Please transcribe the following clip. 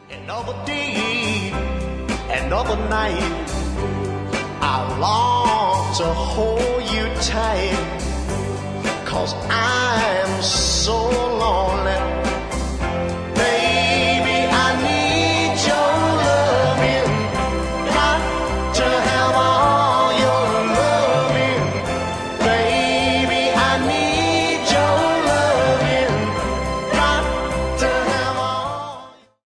Another day, another night, I long to hold you tight, 'cause I'm so lonely